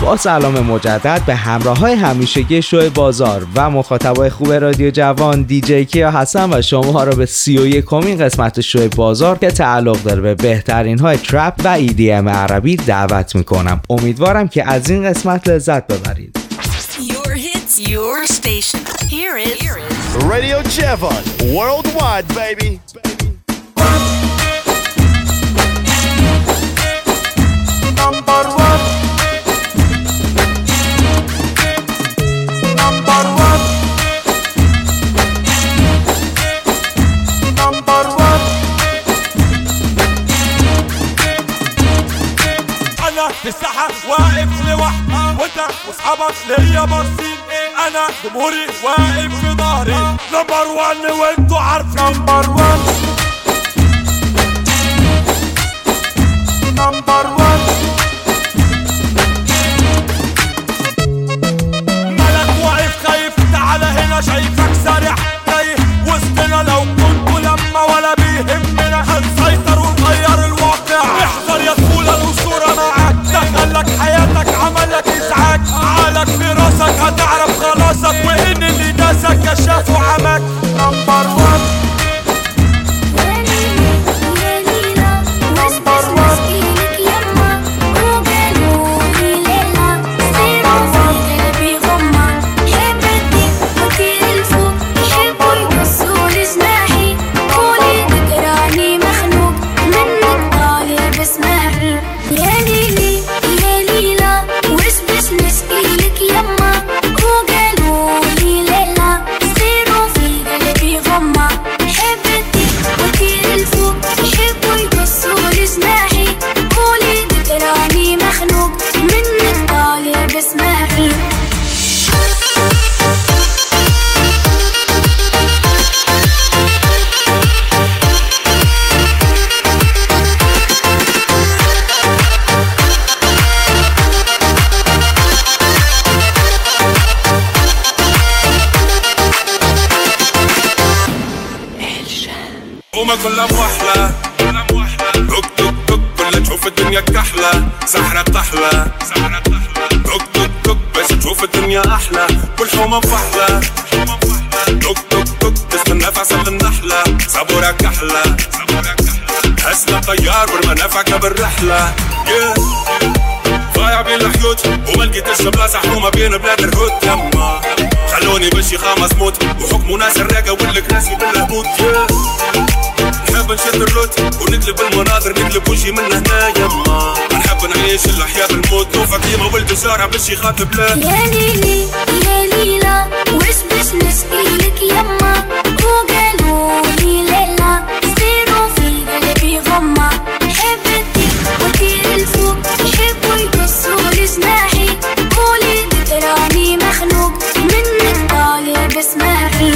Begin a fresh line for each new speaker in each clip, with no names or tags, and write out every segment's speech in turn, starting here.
با سلام مجدد به همراه‌های همیشگی شو بازار و مخاطبای خوب رادیو جوان، دیجی کیا هستم و شما ها رو به 31مین قسمت شو بازار که تعلق داره به بهترین های ترپ و EDM عربی دعوت میکنم. امیدوارم که از این قسمت لذت ببرید.
Your hits, your station. Here is
Radio Javon, worldwide, baby.
Number one. Number one. Number one. أنا في الساحة واقف لوحدي وأنت وأصحابك ليا باصين. أنا جمهوري واقف في ظهري. Number one وأنتوا عارفين. Number one. Number one. ملك واقف خايف تعال هنا شايفك سارح تايه وسطنا لو كنتوا لما ولا بيهمنا هنسيطر ونغير الواقع. احذر يا طفولة الأسطورة معاك دخلك حياتك عملك إزعاج عقلك في راسك هتعرف خلاصك وإن اللي داسك كشاف وعمك. Number one. كلها بوحلة توك توك توك كلها تشوف الدنيا كحلة سحرة بطحلة توك توك توك بس تشوف الدنيا أحلى كل حومة بفحلة توك توك توك تستنى في عسل النحلة صبورة كحلة هسلة طيار والمنافعك بالرحلة ضايع بين الحيوت وما لقيتش بلاصة حكومة بين بلاد الهود يما خلوني بالشيخة مصموت وحكموا ناس الراقة والكراسي بالهبوط نحب نشد الروت ونقلب المناظر نقلب وجهي من هنا يما نحب نعيش الأحياء بالموت نوفى قيمة ولد الشارع باش يخاطب لا
يا ليلي يا ليلى وش باش نسقيلك يما وقالوا لي ليلى صيروا في قلبي غمة حبتك وطير الفوق يحبوا يقصوا لي جناحي قولي ذكراني مخنوق منك طالب اسمعي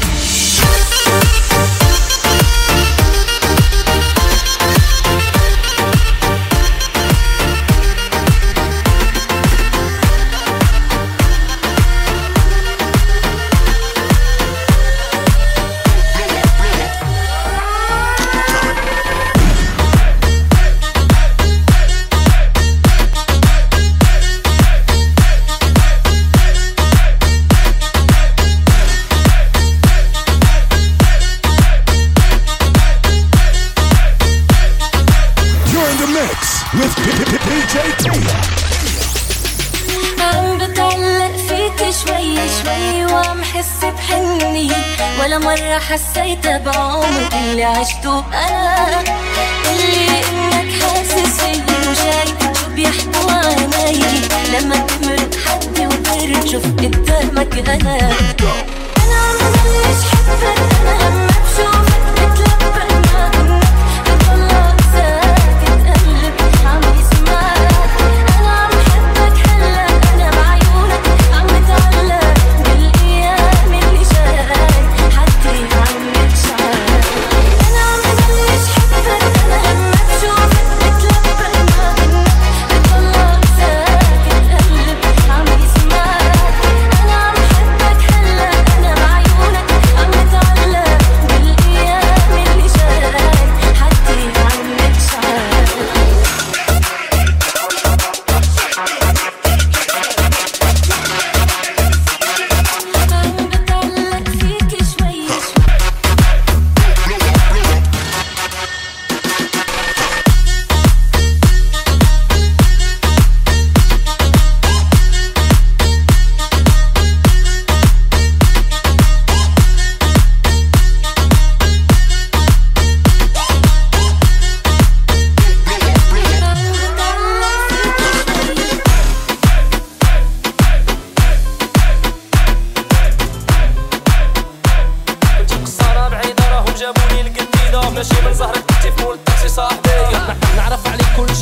ولا مرة حسيت بعمري اللي عشته أنا اللي إنك حاسس فيه وشايف شو بيحكوا عيني لما تمرق حدي وترجف قدامك أنا عم بلش حبك أنا لما بشوفك بتلبق ما إنك بتطلع ساكت قلبي عم يسمعك أنا عم حبك هلا أنا بعيونك عم بتعلق بالأيام اللي شايف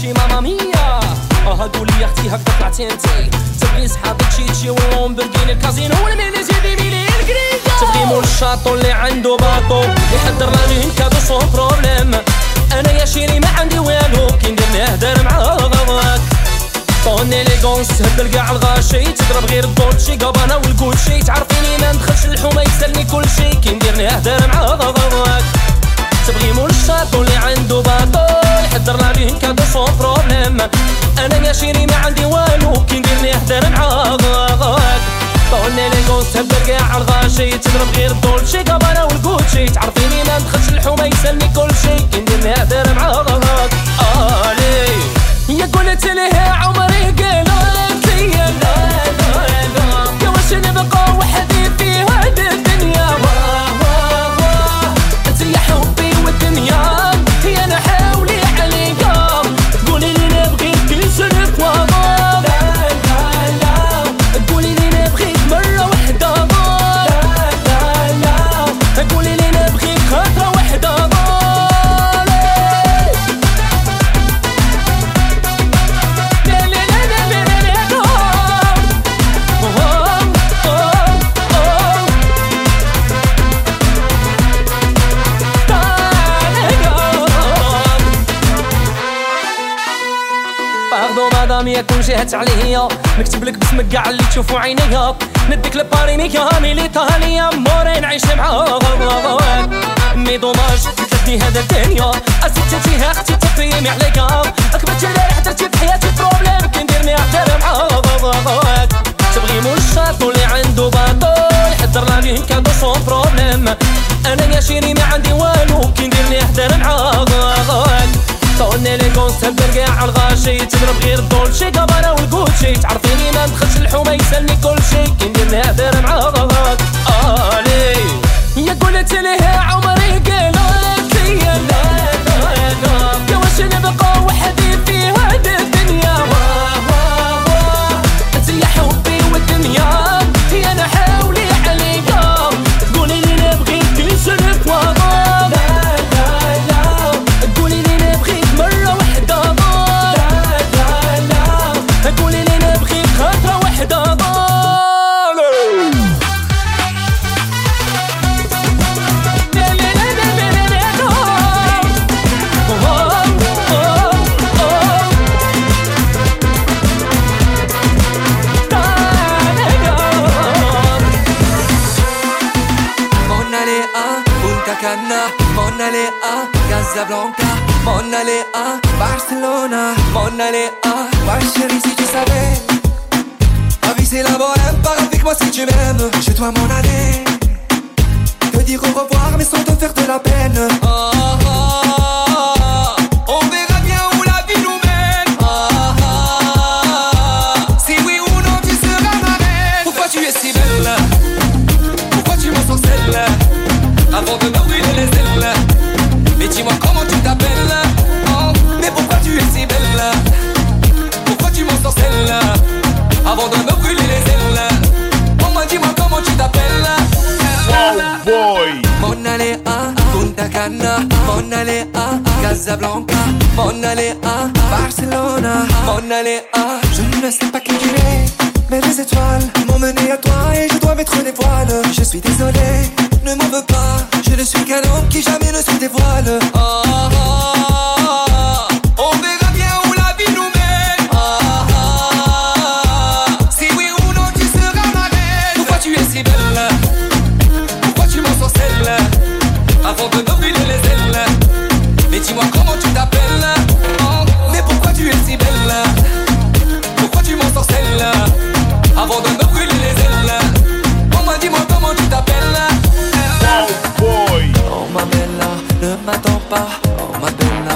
شي ماما ميا قولي يا اختي هكا طلعتي انتي تبغي صحابك شي واللومبرغيني الكازينو والميلي زيدي ميلي الكريكا تبغي مول الشاطو اللي عنده باطو يحضر لاني كادو سون بروبليم انا يا شيري ما عندي والو كي ندير نهدر معاك طوني ليغونس تهبل كاع الغاشي تضرب غير الدولتشي قابانا والكوتشي تعرفيني ما ندخلش الحومه يسالني كلشي كي ندير نهدر معاك تبغي مول الشاطو اللي عنده باطو يحضر لاني كادو سون بروبليم انا يا شيري ما عندي والو كي ندير نهدر معاك طوني ليغونس تهبل كاع الغاشي تضرب غير الدولتشي قابانا والكوتشي تعرفيني ما ندخلش الحومه يسالني كلشي كي ندير نهدر معاك يا قلت ليه عمري قلت يا يا واش نبقى وحدي في هاد الدنيا انت يا حبي والدنيا يا انا حاولي عليا تقولي لي نبغيك كي سنك وغاب تقولي لي نبغيك مرة وحدة تقولي لي نبغيك خطرة وحدة يا كل جهت عليا نكتب لك باسمك كاع اللي تشوفوا عينيا نديك لباري ميامي لإيطاليا موري نعيش معاك مي دوماج تلتني هذا الدنيا أسيتي اختي تفهمي عليا أكبرتي اللي حضرتي في حياتي بروبليم كي نديرني أحترم معاك تبغي مول الشاطو اللي عنده باطو يحضر لاني كادو سون بروبليم أنا يا شيري ما عندي والو كي نديرني أحترم معاك طوني ليغونس تهبل كاع الغاشي تضرب غير الدولتشي قابانا والكوتشي تعرفيني ما ندخلش الحومه يسالني كلشي كي ندير نهدر معاك يا قلت ليه عمري قلت يا يا واش نبقى وحدي في هاد الدنيا انت يا حبي والدنيا يا انا حاولي عليا تقولي لي نبغيك كي سنك وغاب تقولي لي نبغيك مرة وحدة تقولي لي نبغيك خطرة وحدة
Mon aller à Casablanca, mon aller à Barcelona, mon aller à ma chérie si tu savais. Ma vie c'est la bohème, pars avec moi si tu m'aimes. Je dois m'en aller, te dire au revoir mais sans te faire de la peine. On verra bien où la vie nous mène. Si oui ou non tu seras ma reine. Pourquoi tu es si belle? Pourquoi tu m'en sorcelles? Avant de me brûler les ailes. Mais dis-moi comment tu t'appelles. Oh, mais pourquoi tu es si belle? Pourquoi tu m'en sorcelles? Avant de me brûler les ailes. Oh, moi dis-moi comment tu t'appelles.
Wow boy.
Mon aller à Punta Cana, mon aller à Casablanca, mon aller à Barcelona, mon aller à. Je ne sais pas qui tu es, mais les étoiles m'ont mené à toi et je dois mettre des voiles. Je suis désolé, ne m'en veux pas. Je ne suis qu'un homme qui jamais ne se dévoile. On verra bien où la vie nous mène. Si oui ou non tu seras ma reine. Pourquoi tu es si belle? Pourquoi tu m'en sorcelles? Avant de me brûler les ailes. Mais dis-moi comment tu t'appelles. Mais pourquoi tu es si belle? Pourquoi tu m'en sorcelles? Avant de me brûler les ailes. Oh moi dis-moi comment tu t'appelles.
Wow boy.
Oh ma bella, ne m'attends pas. Oh ma bella,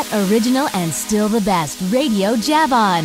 original and still the best Radio Javon.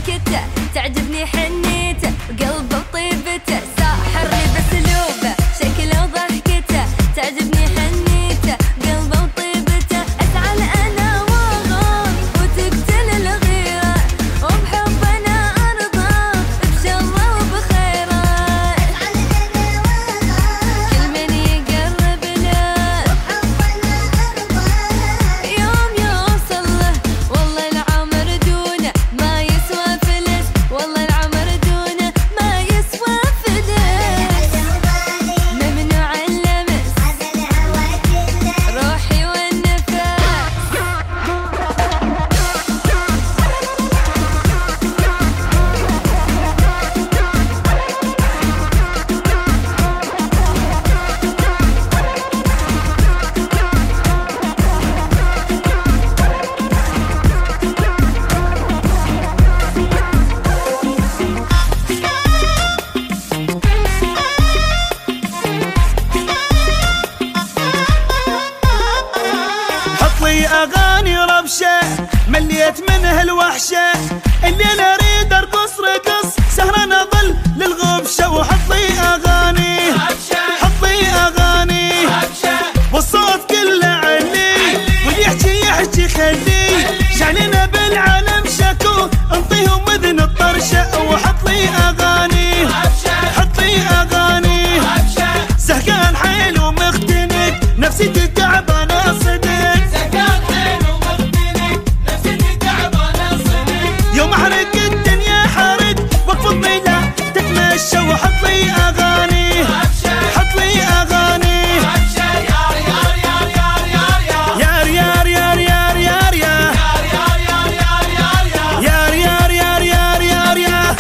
ضحكته تعجبني حنيته وقلبه وطيبته ساحرني بسلوبه شكله وضحكته تعجبني حنيته قلبه وطيبته أسعى أنا واغار وتقتل الغيرة وبحب أنا أرضى بشره وبخيره كل من يقرب له يوم يوصل له والله العمر دونه ما يسوى فلس والله العمر دونه ما يسوى فلس ممنوع اللمس روحي والنفس
حط لي اغاني ربشه مليت منها الوحشه اللي انا اريد ارقص رقص سهران اظل للغبشه وحط لي اغاني حط لي اغاني والصوت كله علي واللي يحكي خلي شعلنا بالعالم شكو انطيهم اذن الطرشه وحط لي اغاني حط لي اغاني زهقان حيل ومختنق نفسيتي تعبانه صدق يوم احرق الدنيا حرق واقفضني لا تتمشى وحط لي اغاني حط لي اغاني يار يار يار يار يار يار يار يار يار يار يار يار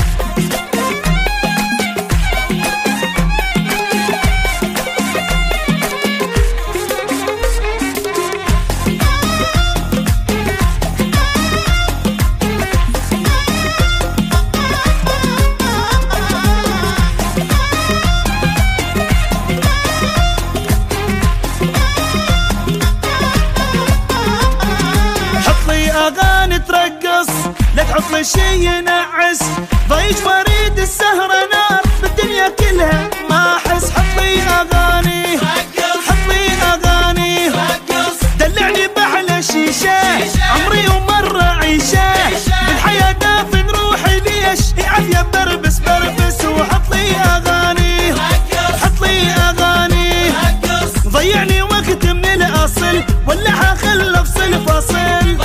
حط لي اغاني ترقص لا تحط لي شي ينعس ضيج وريد السهرة نار بالدنيا كلها ما احس حط لي اغاني حط لي اغاني دلعني باحلى شيشة عمري ومرة عيشة بالحياة دافن روحي ليش عافية بربس بربس وحط لي اغاني حط لي اغاني ضيعني وقت من الاصل ولا حخل افصل فاصل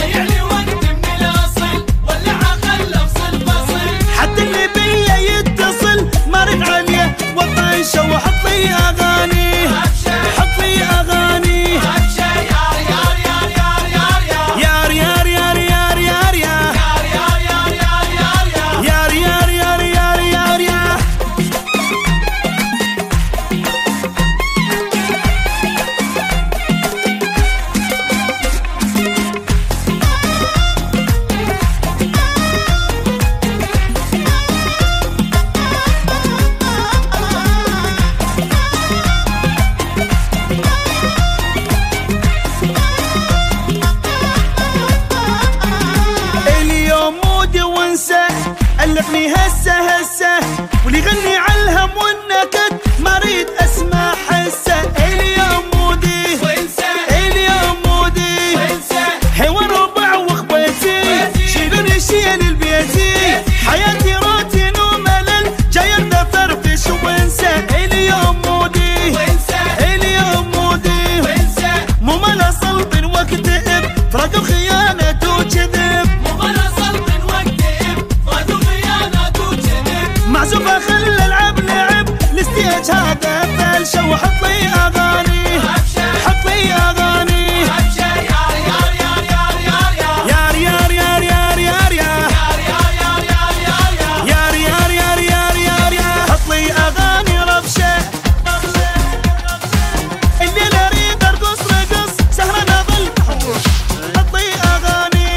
حتى اللي بيا يتصل ما رد عليه وطيشه وحط لي اغاني حط لي اغاني يار يار يار يار يار يار يار يار يار يار يار يار اليوم مودي وانسى ألفني هسه هسه واللي يغني على الهم والنكد ما اريد اسمع حسه اليوم مودي اليوم مودي حوار ربع واخواتي شيلوني شيل البيتي حياتي روتين وملل جاي ابدا فرفش وانسى اليوم مودي اليوم مودي مو ملا صلب واكتئب فراق وخيانة وكذب معزوفة خلى العب لعب الستيج هذا فلشة وحط لي اغاني حط لي اغاني يار يار يار يار يار يار يار يار يار يار يار حط لي اغاني ربشة اللي لا اريد ارقص رقص سهران اظل حط لي اغاني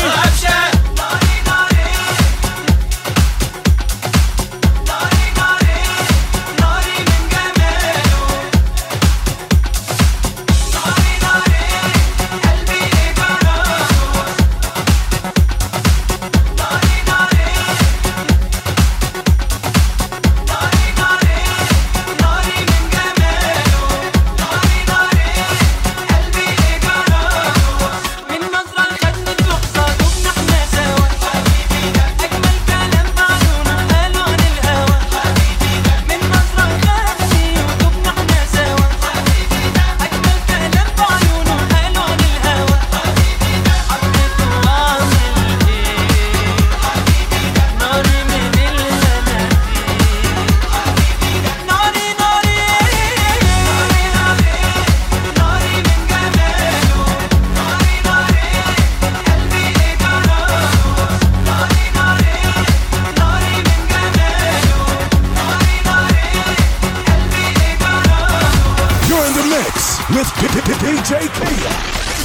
DJ Kia.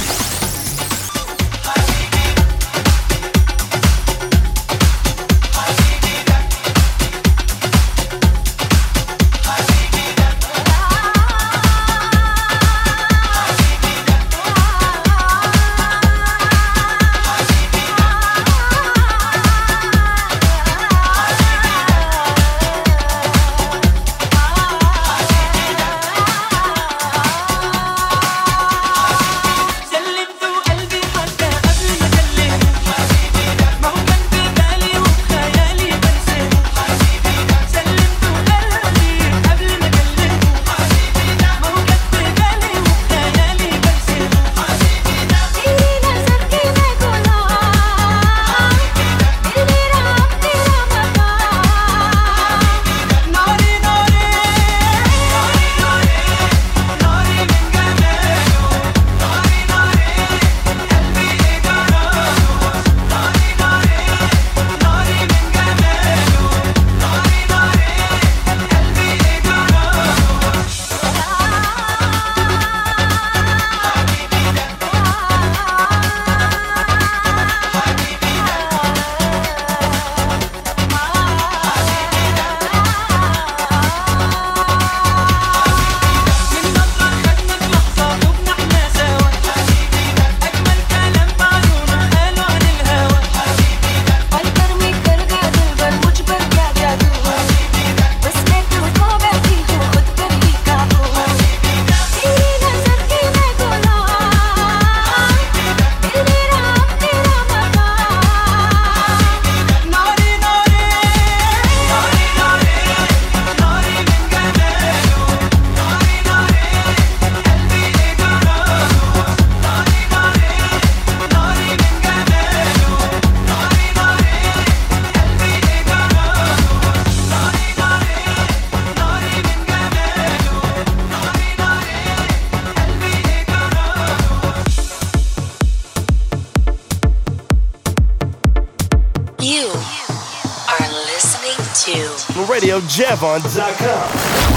RadioJavon.com.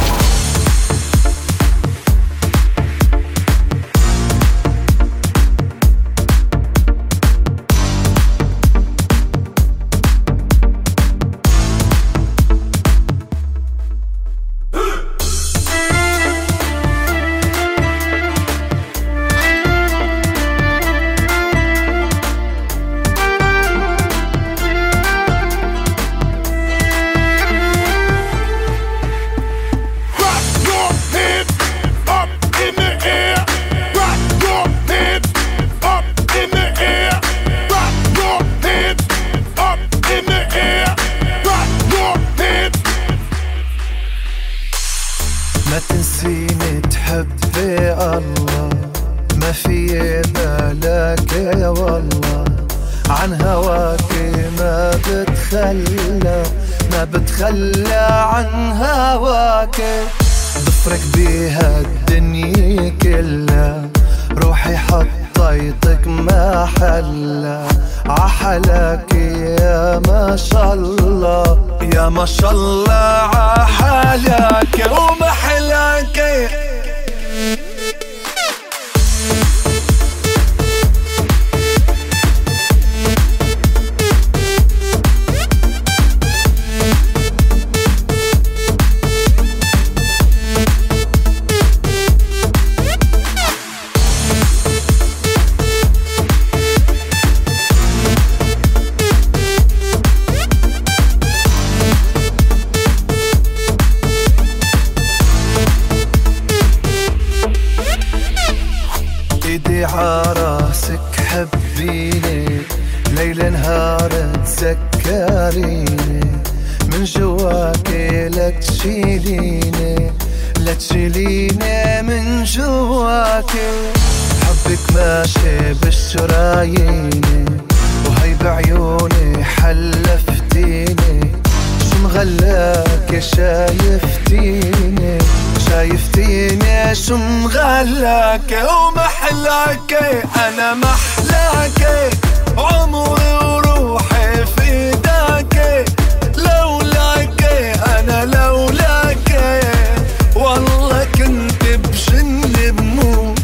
لولاك والله كنت بشن بموت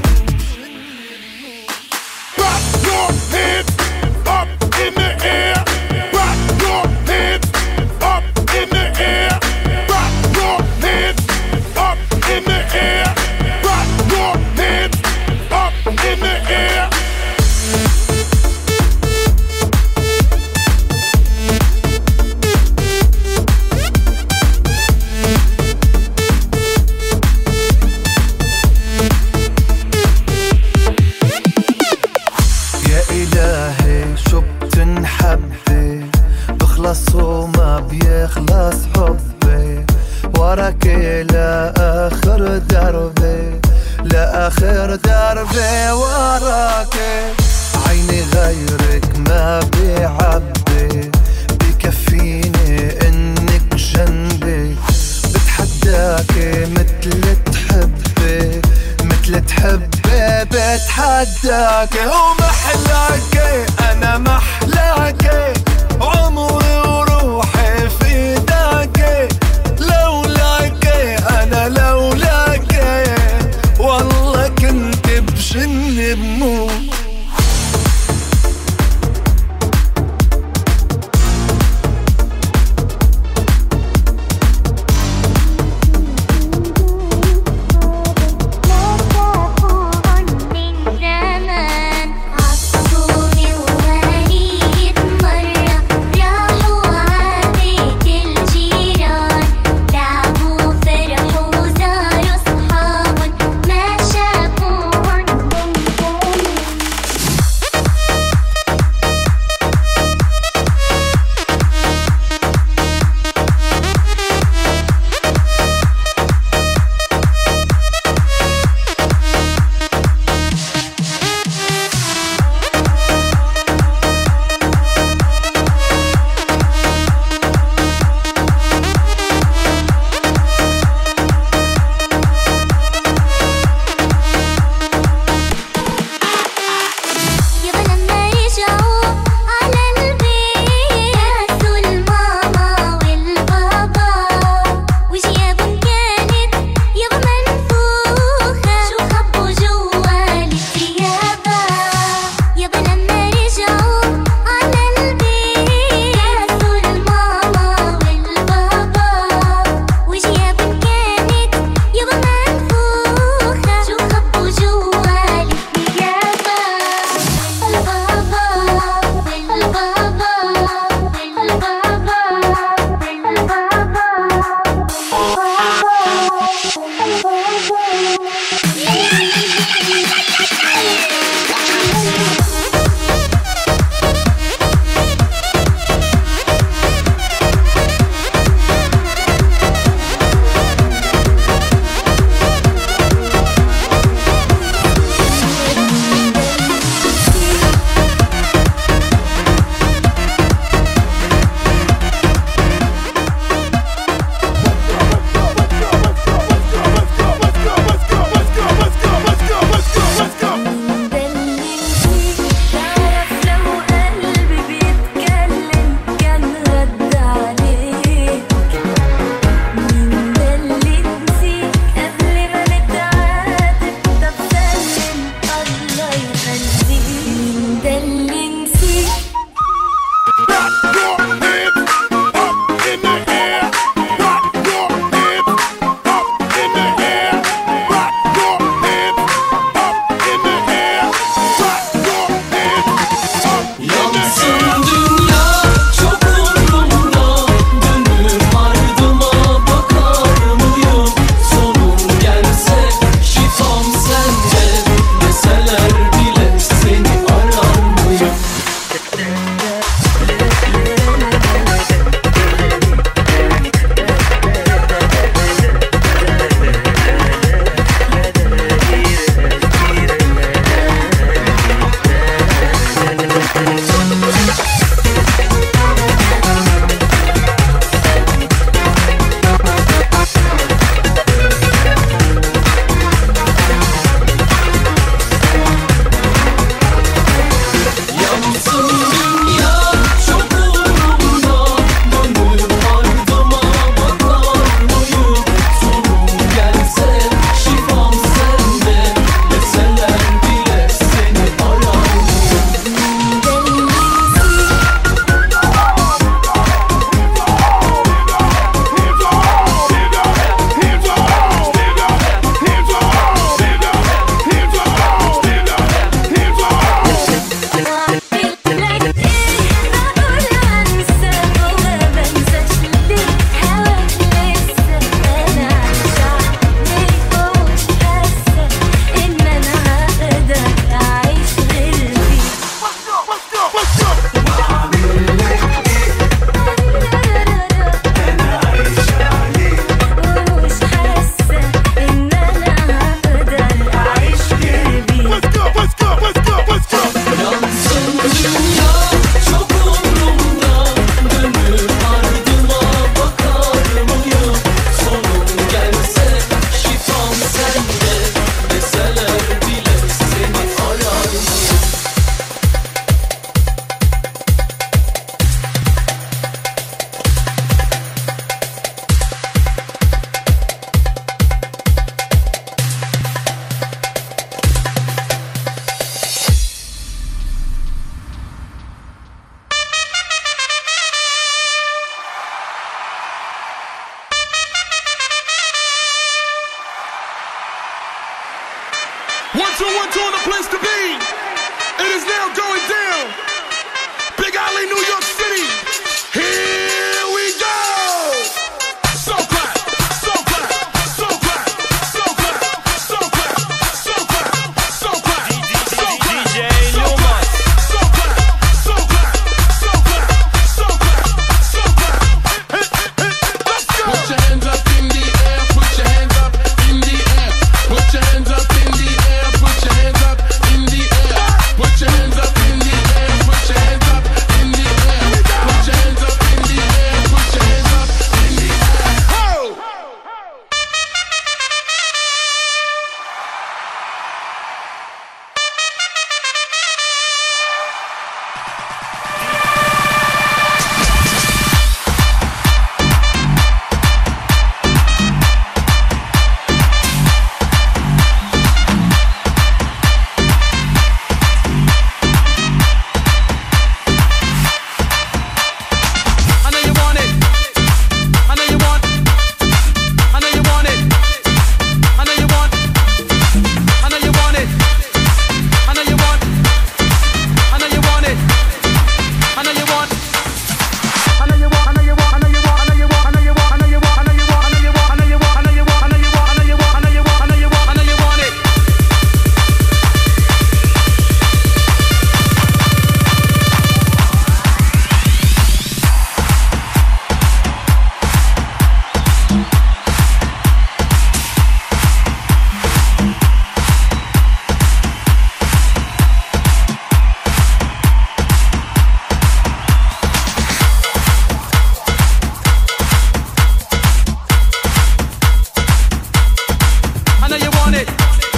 يخلص حبي وراك لآخر دربي لآخر دربي وراك عيني غيرك ما بيعبي بكفيني انك جنبي بتحداكي مثل تحبي مثل تحبي بتحداكي ومحلاكي انا محلاكي عمري وروحي فداكي لولاكي انا لولاكي والله كنت بجني بموت
1, 2 on the place to be. It is now going down. Big Alley, New York City. Here we go. So clap, so clap, so clap, so clap, so clap, so clap, so clap, so clap. DJ Newman. So clap, so clap, so clap, so clap, so clap. Let's go.
Put your hands up in the air. Put your hands up in the air. Put your hands up in the air. Put your hands up in the air. Put your hands up in the air. Put your hands up in the air. Put your hands up in the air. Put your hands up in the air.
Ho!
I know you want it. I know you want. I know you want it. I know you want. I know you want it. I know you want. I know you want it. I know you want. I know you want. I know you want. I know you want. I know you want. I know you want. I know you want. I know you want. I know you want. I know you want. I know you want. I know you want. I know you want. I know you want. I know you want. I know you want it. I know you want it.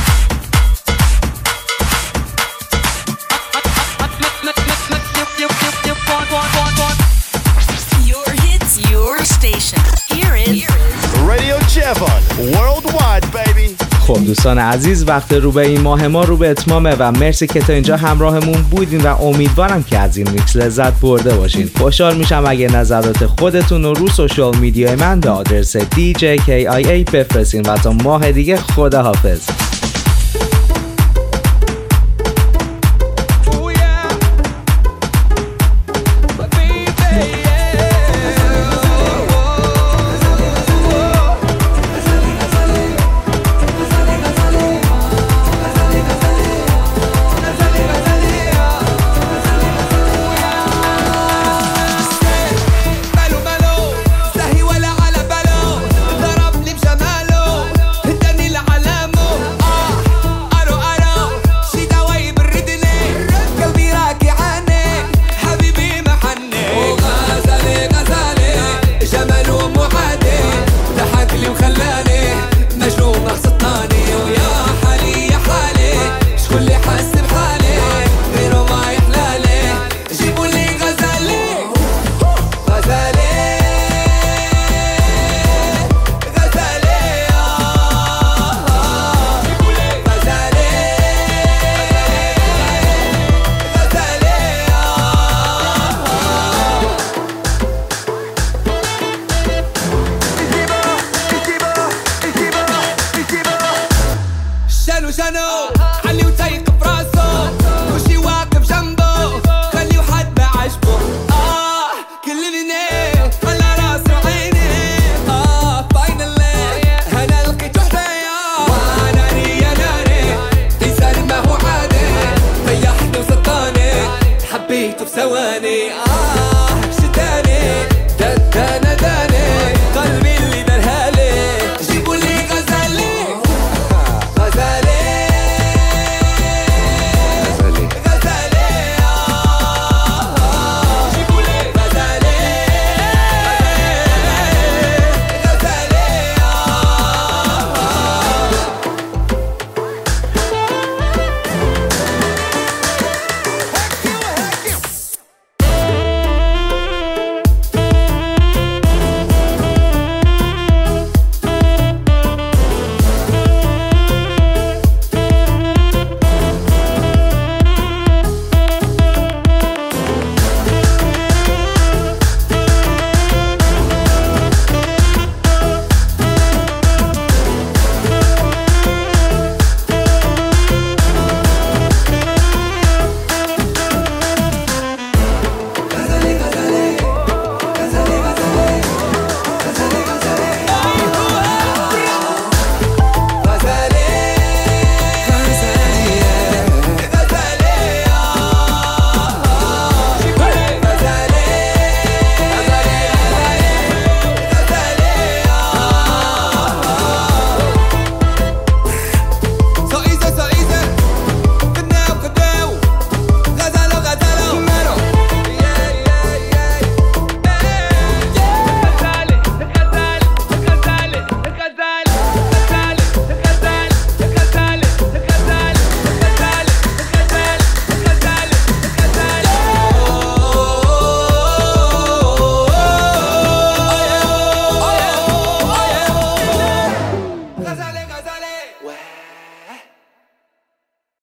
Your hits, your station. Here is
Radio Javon, worldwide, baby.
خب دوستان عزیز، وقت رو به این ماه ما رو به اتمامه و مرسی که تا اینجا همراهمون بودین و امیدوارم که از این میکس لذت برده باشین. خوشحال میشم اگه نظرات خودتون رو سوشال میدیای من به آدرس DJKIA بفرستین و تا ماه دیگه خداحافظ.
سهي ولا على باله ضربني بجماله هداني لعلامه
شنو